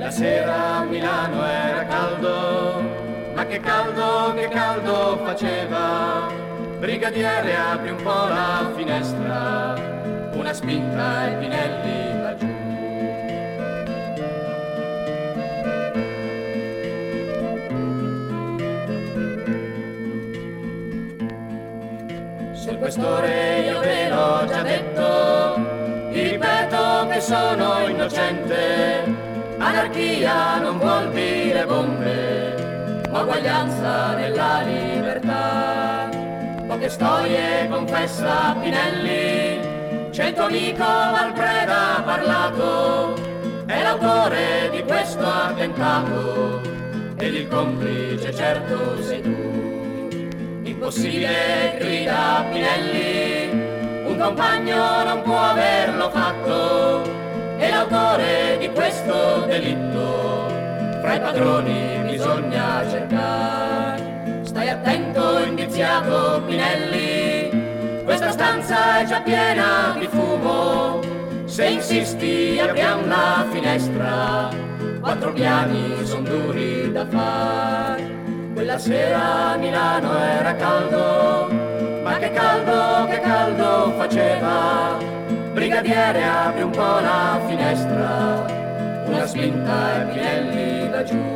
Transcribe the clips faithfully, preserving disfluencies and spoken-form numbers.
Quella sera a Milano era caldo, ma che caldo, che caldo faceva. Brigadiere, apri un po' la finestra, una spinta e Pinelli va giù. Sul questore io ve l'ho già detto, vi ripeto che sono innocente. Anarchia non vuol dire bombe, ma uguaglianza nella libertà. Poche storie confessa Pinelli, c'è il tuo amico Valpreda ha parlato, è l'autore di questo attentato, ed il complice certo sei tu. Impossibile, grida Pinelli, un compagno non può averlo fatto, e l'autore di questo delitto fra i padroni bisogna cercare. Stai attento, indiziato Pinelli, questa stanza è già piena di fumo, se insisti apriamo la finestra, quattro piani son duri da far. Quella sera a Milano era caldo, ma che caldo, che caldo faceva. Brigadiere, apri un po' la finestra, una spinta e Pinelli va giù.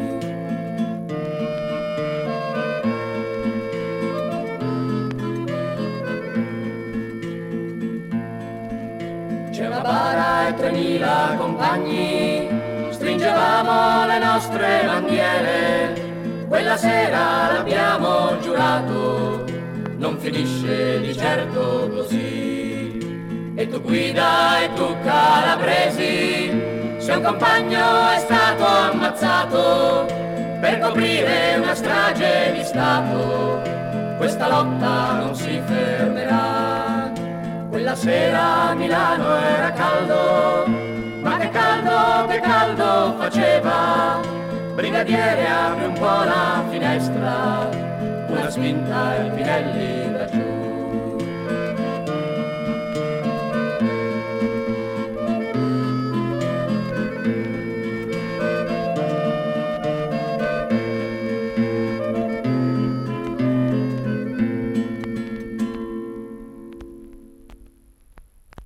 C'è una bara e tremila compagni, stringevamo le nostre bandiere. Quella sera l'abbiamo giurato, non finisce di certo così. E tu guida e tu calabresi, se un compagno è stato ammazzato per coprire una strage di Stato, questa lotta non si fermerà. Quella sera a Milano era caldo, ma che caldo, che caldo faceva. Brigadiere, apri un po' la finestra, una spinta e Pinelli